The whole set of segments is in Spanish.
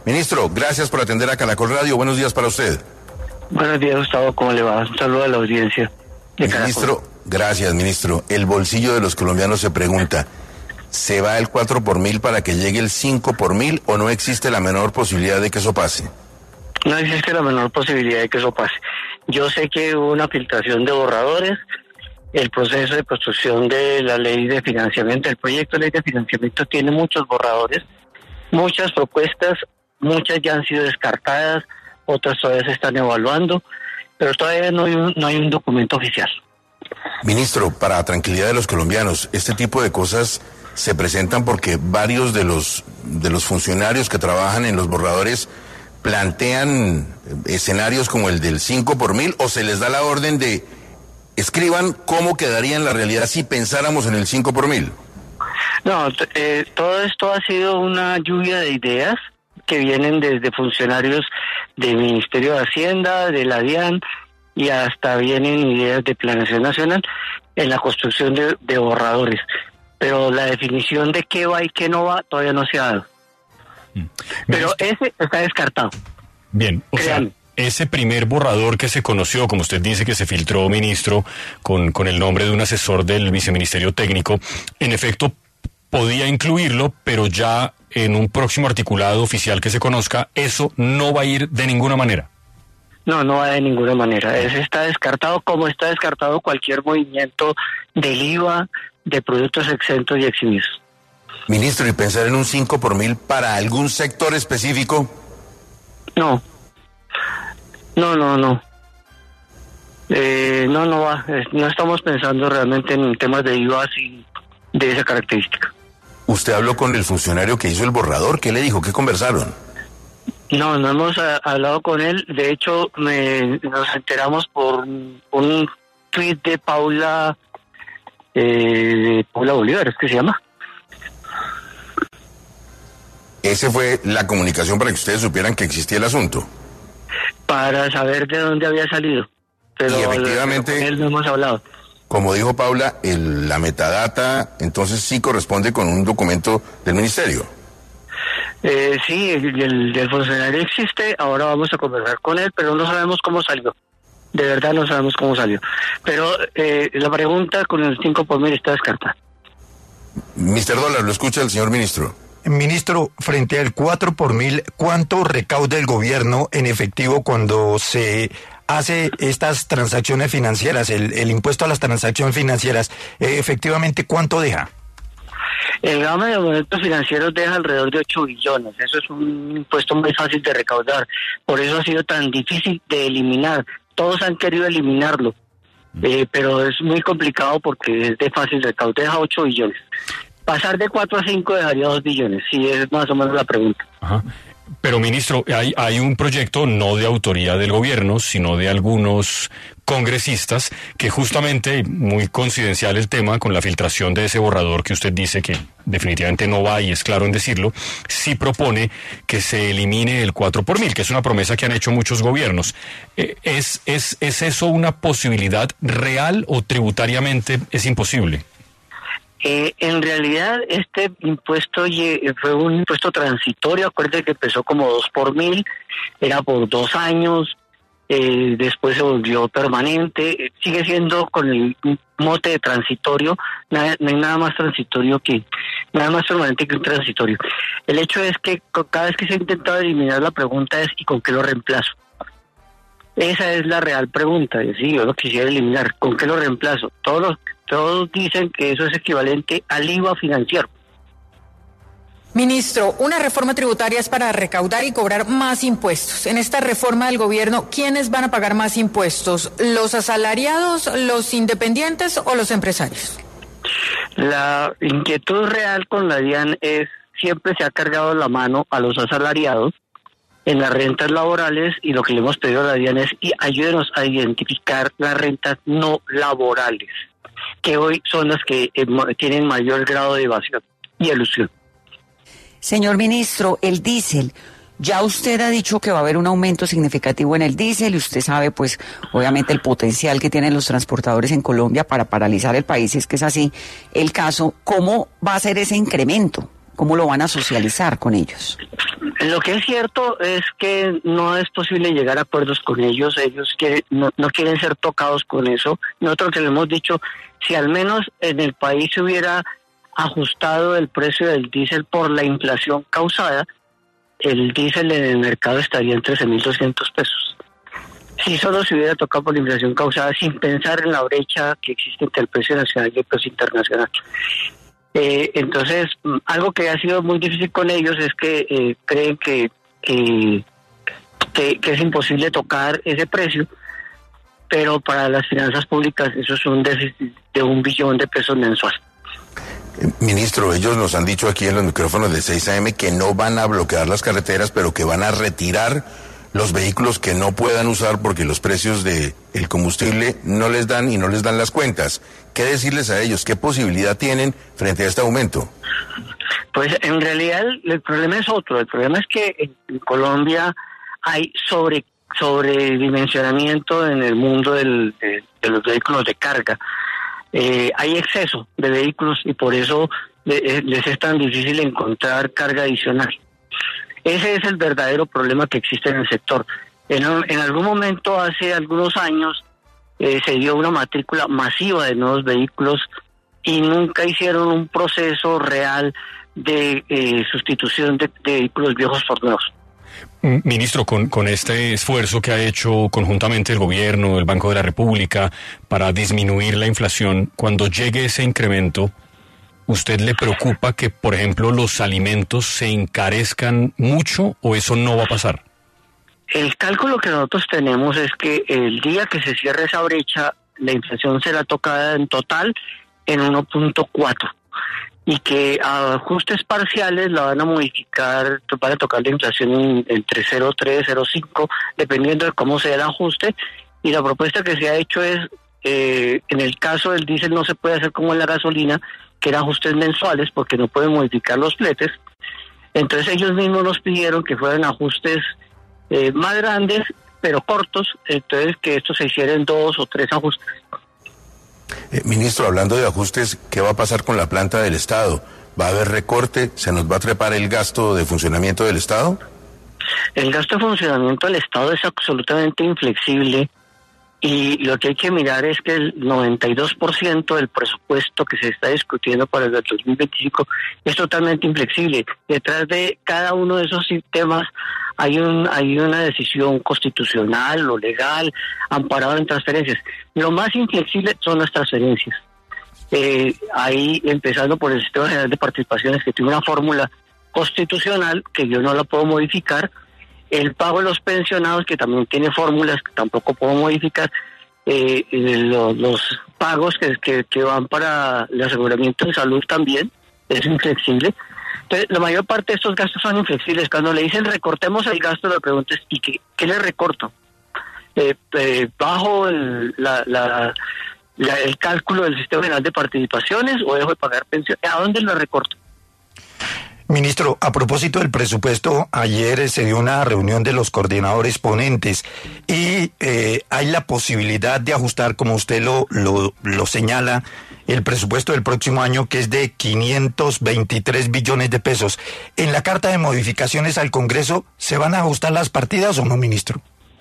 Ministro, gracias por atender a Caracol Radio. Buenos días para usted. Buenos días, Gustavo. ¿Cómo le va? Un saludo a la audiencia de Caracol. Ministro, gracias, ministro. El bolsillo de los colombianos se pregunta, ¿se va el 4 por mil para que llegue el 5 por mil o no existe la menor posibilidad de que eso pase? No existe la menor posibilidad de que eso pase. Yo sé que hubo una filtración de borradores. El proceso de construcción de la ley de financiamiento, el proyecto de ley de financiamiento tiene muchos borradores, muchas propuestas, muchas ya han sido descartadas, otras todavía se están evaluando, pero todavía no hay un documento oficial. Ministro, para tranquilidad de los colombianos, este tipo de cosas se presentan porque varios de los funcionarios que trabajan en los borradores plantean escenarios como el del 5 por mil, o se les da la orden de escriban cómo quedaría en la realidad si pensáramos en el 5 por mil. No, todo esto ha sido una lluvia de ideas que vienen desde funcionarios del Ministerio de Hacienda, de la DIAN, y hasta vienen ideas de Planeación Nacional en la construcción de borradores. Pero la definición de qué va y qué no va todavía no se ha dado. Pero ese está descartado. Bien, o sea, ese primer borrador que se conoció, como usted dice que se filtró, ministro, con el nombre de un asesor del viceministerio técnico, en efecto podía incluirlo, pero ya en un próximo articulado oficial que se conozca, eso no va a ir de ninguna manera. No va de ninguna manera. Ese está descartado, como está descartado cualquier movimiento del IVA, de productos exentos y eximidos. Ministro, ¿y pensar en un 5 por mil para algún sector específico? No. No va. No estamos pensando realmente en temas de IVA así de esa característica. ¿Usted habló con el funcionario que hizo el borrador? ¿Qué le dijo? ¿Qué conversaron? No hemos hablado con él. De hecho, nos enteramos por un tuit de Paula Bolívar, ¿es que se llama? Esa fue la comunicación para que ustedes supieran que existía el asunto. Para saber de dónde había salido. Pero y efectivamente, con él no hemos hablado. Como dijo Paula, la metadata entonces sí corresponde con un documento del ministerio. Sí, el funcionario existe, ahora vamos a conversar con él, pero no sabemos cómo salió. De verdad no sabemos cómo salió. Pero la pregunta con el 5 por mil está descartada. Mr. Dólar, lo escucha el señor ministro. Ministro, frente al 4 por mil, ¿cuánto recauda el gobierno en efectivo cuando se hace estas transacciones financieras, el impuesto a las transacciones financieras? Efectivamente, ¿cuánto deja? El gravamen de movimientos financieros deja alrededor de 8 billones. Eso es un impuesto muy fácil de recaudar. Por eso ha sido tan difícil de eliminar. Todos han querido eliminarlo, pero es muy complicado porque es de fácil recaudar. Deja 8 billones. Pasar de 4 a 5 dejaría 2 billones. Sí, es más o menos la pregunta. Ajá. Pero, ministro, hay un proyecto no de autoría del gobierno, sino de algunos congresistas, que justamente, muy coincidencial el tema con la filtración de ese borrador que usted dice que definitivamente no va, y es claro en decirlo, sí propone que se elimine el 4 por mil, que es una promesa que han hecho muchos gobiernos. ¿Es eso una posibilidad real o tributariamente es imposible? En realidad este impuesto fue un impuesto transitorio. Acuérdense que empezó como 2 por mil, era por 2 años, después se volvió permanente, sigue siendo con el mote de transitorio. No hay nada más permanente que un transitorio. El hecho es que cada vez que se ha intentado eliminar, la pregunta es ¿y con qué lo reemplazo? Esa es la real pregunta. Sí, yo lo quisiera eliminar, ¿con qué lo reemplazo? Todos dicen que eso es equivalente al IVA financiero. Ministro, una reforma tributaria es para recaudar y cobrar más impuestos. En esta reforma del gobierno, ¿quiénes van a pagar más impuestos? ¿Los asalariados, los independientes o los empresarios? La inquietud real con la DIAN es, siempre se ha cargado la mano a los asalariados en las rentas laborales, y lo que le hemos pedido a la DIAN es ayúdenos a identificar las rentas no laborales, que hoy son las que tienen mayor grado de evasión y elusión. Señor ministro, el diésel, ya usted ha dicho que va a haber un aumento significativo en el diésel, y usted sabe, pues, obviamente el potencial que tienen los transportadores en Colombia para paralizar el país, si es que es así el caso. ¿Cómo va a ser ese incremento? ¿Cómo lo van a socializar con ellos? Lo que es cierto es que no es posible llegar a acuerdos con ellos. Ellos no quieren ser tocados con eso. Nosotros que le hemos dicho, si al menos en el país se hubiera ajustado el precio del diésel por la inflación causada, el diésel en el mercado estaría en 13.200 pesos. Si solo se hubiera tocado por la inflación causada, sin pensar en la brecha que existe entre el precio nacional y el precio internacional. Entonces, algo que ha sido muy difícil con ellos es que creen que es imposible tocar ese precio, pero para las finanzas públicas eso es un déficit de 1 billón de pesos mensual. Ministro, ellos nos han dicho aquí en los micrófonos de 6 AM que no van a bloquear las carreteras, pero que van a retirar los vehículos que no puedan usar porque los precios del combustible no les dan y no les dan las cuentas. ¿Qué decirles a ellos? ¿Qué posibilidad tienen frente a este aumento? Pues en realidad el problema es otro. El problema es que en Colombia hay sobredimensionamiento en el mundo de los vehículos de carga. Hay exceso de vehículos y por eso les es tan difícil encontrar carga adicional. Ese es el verdadero problema que existe en el sector. En algún momento, hace algunos años, se dio una matrícula masiva de nuevos vehículos y nunca hicieron un proceso real de sustitución de vehículos viejos por nuevos. Ministro, con este esfuerzo que ha hecho conjuntamente el gobierno, el Banco de la República, para disminuir la inflación, cuando llegue ese incremento, ¿usted le preocupa que, por ejemplo, los alimentos se encarezcan mucho o eso no va a pasar? El cálculo que nosotros tenemos es que el día que se cierre esa brecha, la inflación será tocada en total en 1.4 y que a ajustes parciales la van a modificar, van a tocar la inflación entre 0.3 y 0.5, dependiendo de cómo sea el ajuste. Y la propuesta que se ha hecho es, en el caso del diésel no se puede hacer como en la gasolina, que eran ajustes mensuales porque no pueden modificar los fletes. Entonces ellos mismos nos pidieron que fueran ajustes más grandes, pero cortos, entonces que esto se hiciera en 2 o 3 ajustes. Ministro, hablando de ajustes, ¿qué va a pasar con la planta del Estado? ¿Va a haber recorte? ¿Se nos va a trepar el gasto de funcionamiento del Estado? El gasto de funcionamiento del Estado es absolutamente inflexible y lo que hay que mirar es que el 92% del presupuesto que se está discutiendo para el 2025 es totalmente inflexible. Detrás de cada uno de esos sistemas hay una decisión constitucional o legal amparada en transferencias. Lo más inflexible son las transferencias. Ahí, empezando por el Sistema General de Participaciones, que tiene una fórmula constitucional que yo no la puedo modificar, el pago de los pensionados, que también tiene fórmulas que tampoco puedo modificar, los pagos que van para el aseguramiento de salud también es inflexible. Entonces, la mayor parte de estos gastos son inflexibles. Cuando le dicen recortemos el gasto, la pregunta es ¿y qué le recorto? ¿Bajo el cálculo del Sistema General de Participaciones o dejo de pagar pensiones? ¿A dónde lo recorto? Ministro, a propósito del presupuesto, ayer se dio una reunión de los coordinadores ponentes y hay la posibilidad de ajustar, como usted lo señala, el presupuesto del próximo año, que es de 523 billones de pesos. En la carta de modificaciones al Congreso, ¿se van a ajustar las partidas o no, ministro?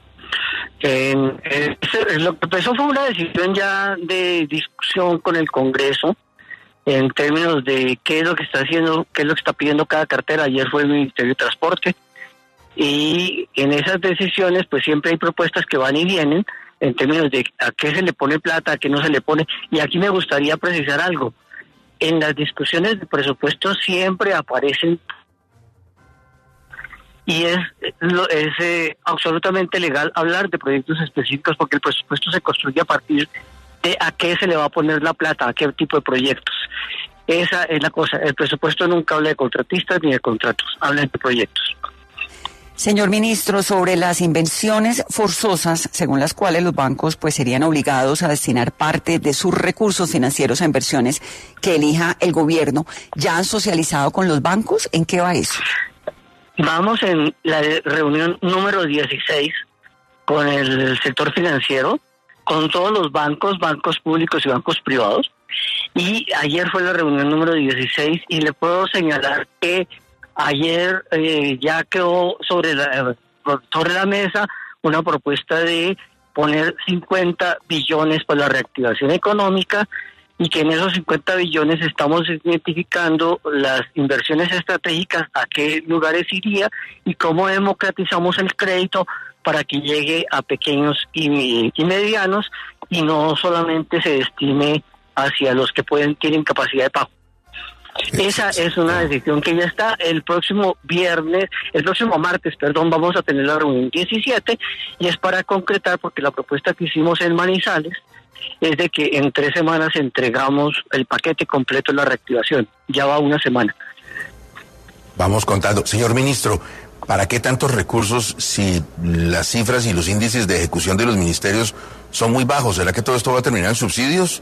Lo que empezó fue una decisión ya de discusión con el Congreso en términos de qué es lo que está haciendo, qué es lo que está pidiendo cada cartera. Ayer fue el Ministerio de Transporte y en esas decisiones pues siempre hay propuestas que van y vienen en términos de a qué se le pone plata, a qué no se le pone. Y aquí me gustaría precisar algo. En las discusiones de presupuesto siempre aparecen y es absolutamente legal hablar de proyectos específicos porque el presupuesto se construye a partir de a qué se le va a poner la plata, a qué tipo de proyectos. Esa es la cosa. El presupuesto nunca habla de contratistas ni de contratos, habla de proyectos. Señor ministro, sobre las inversiones forzosas, según las cuales los bancos pues serían obligados a destinar parte de sus recursos financieros a inversiones que elija el gobierno, ¿ya han socializado con los bancos? ¿En qué va eso? Vamos en la reunión número 16 con el sector financiero, con todos los bancos públicos y bancos privados, Y ayer fue la reunión número 16 y le puedo señalar que ayer ya quedó sobre la mesa una propuesta de poner 50 billones para la reactivación económica, y que en esos 50 billones estamos identificando las inversiones estratégicas, a qué lugares iría y cómo democratizamos el crédito para que llegue a pequeños y medianos y no solamente se destine hacia los que tienen capacidad de pago. Esa es una decisión que ya está. El próximo martes, vamos a tener la reunión 17 y es para concretar, porque la propuesta que hicimos en Manizales es de que en 3 semanas entregamos el paquete completo de la reactivación. Ya va 1 semana. Vamos contando. Señor ministro, ¿para qué tantos recursos si las cifras y los índices de ejecución de los ministerios son muy bajos? ¿Será que todo esto va a terminar en subsidios?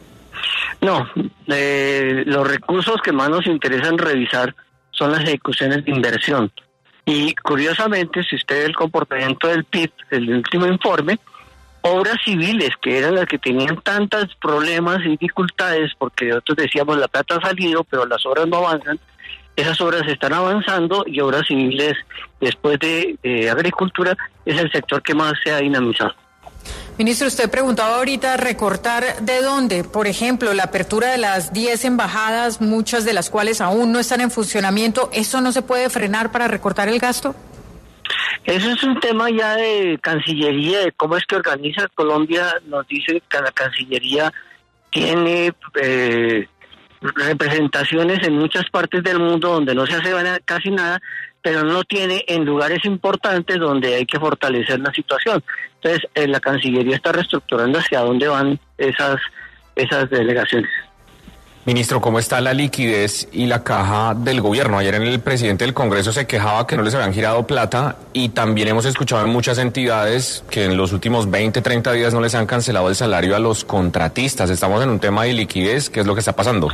No, los recursos que más nos interesan revisar son las ejecuciones de inversión. Y curiosamente, si usted ve el comportamiento del PIB, el último informe, obras civiles, que eran las que tenían tantos problemas y dificultades, porque nosotros decíamos la plata ha salido, pero las obras no avanzan, esas obras están avanzando, y obras civiles, después de agricultura, es el sector que más se ha dinamizado. Ministro, usted preguntaba ahorita recortar de dónde. Por ejemplo, la apertura de las 10 embajadas, muchas de las cuales aún no están en funcionamiento, ¿eso no se puede frenar para recortar el gasto? Eso es un tema ya de Cancillería, de cómo es que organiza Colombia. Nos dice que la Cancillería tiene representaciones en muchas partes del mundo donde no se hace casi nada, pero no tiene en lugares importantes donde hay que fortalecer la situación. Entonces, la Cancillería está reestructurando hacia dónde van esas delegaciones. Ministro, ¿cómo está la liquidez y la caja del gobierno? Ayer el presidente del Congreso se quejaba que no les habían girado plata, y también hemos escuchado en muchas entidades que en los últimos 20, 30 días no les han cancelado el salario a los contratistas. Estamos en un tema de liquidez. ¿Qué es lo que está pasando?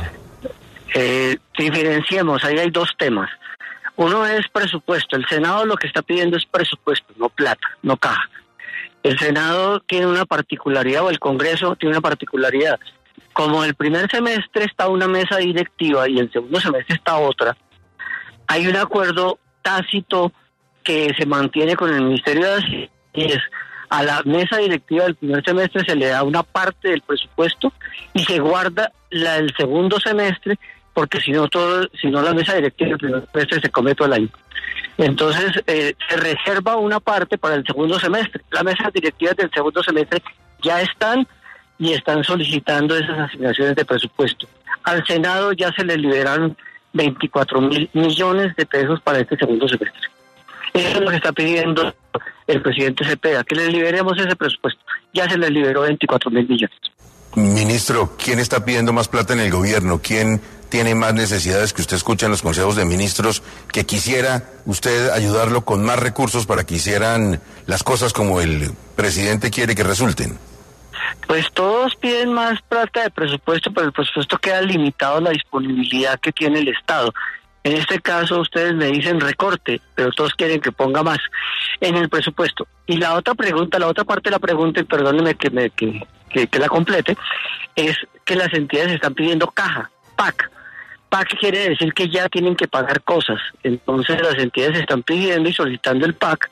Diferenciemos, ahí hay 2 temas. Uno es presupuesto. El Senado lo que está pidiendo es presupuesto, no plata, no caja. El Senado tiene una particularidad, o el Congreso tiene una particularidad. Como el primer semestre está una mesa directiva y el segundo semestre está otra, hay un acuerdo tácito que se mantiene con el Ministerio de Hacienda, y es a la mesa directiva del primer semestre se le da una parte del presupuesto y se guarda la del segundo semestre, porque si no la mesa directiva del primer semestre se come todo el año. Entonces se reserva una parte para el segundo semestre. Las mesas directivas del segundo semestre ya están y están solicitando esas asignaciones de presupuesto. Al Senado ya se le liberaron 24.000 millones de pesos para este segundo semestre. Eso es lo que está pidiendo el presidente Cepeda, que le liberemos ese presupuesto. Ya se le liberó 24.000 millones. Ministro, ¿quién está pidiendo más plata en el gobierno? ¿Quién tiene más necesidades que usted escucha en los consejos de ministros, que quisiera usted ayudarlo con más recursos para que hicieran las cosas como el presidente quiere que resulten? Pues todos piden más plata de presupuesto, pero el presupuesto queda limitado a la disponibilidad que tiene el Estado. En este caso ustedes me dicen recorte, pero todos quieren que ponga más en el presupuesto. Y la otra parte de la pregunta, y perdónenme que la complete, es que las entidades están pidiendo caja, PAC. PAC quiere decir que ya tienen que pagar cosas. Entonces las entidades están pidiendo y solicitando el PAC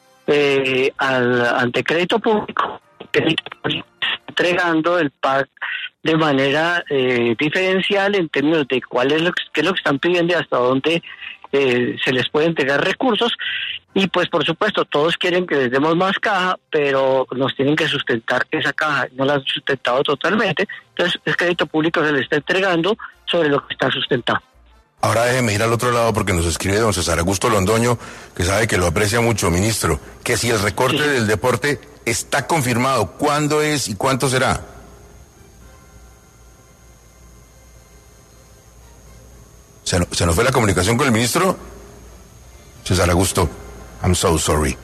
ante crédito público, entregando el PAC de manera diferencial en términos de qué es lo que están pidiendo y hasta dónde se les puede entregar recursos. Y pues por supuesto todos quieren que les demos más caja, pero nos tienen que sustentar esa caja. No la han sustentado totalmente, entonces el crédito público se le está entregando sobre lo que está sustentado. Ahora déjeme ir al otro lado, porque nos escribe don César Augusto Londoño, que sabe que lo aprecia mucho, ministro, que si el recorte del deporte está confirmado, ¿cuándo es y cuánto será? ¿Se nos fue la comunicación con el ministro? César Augusto, I'm so sorry.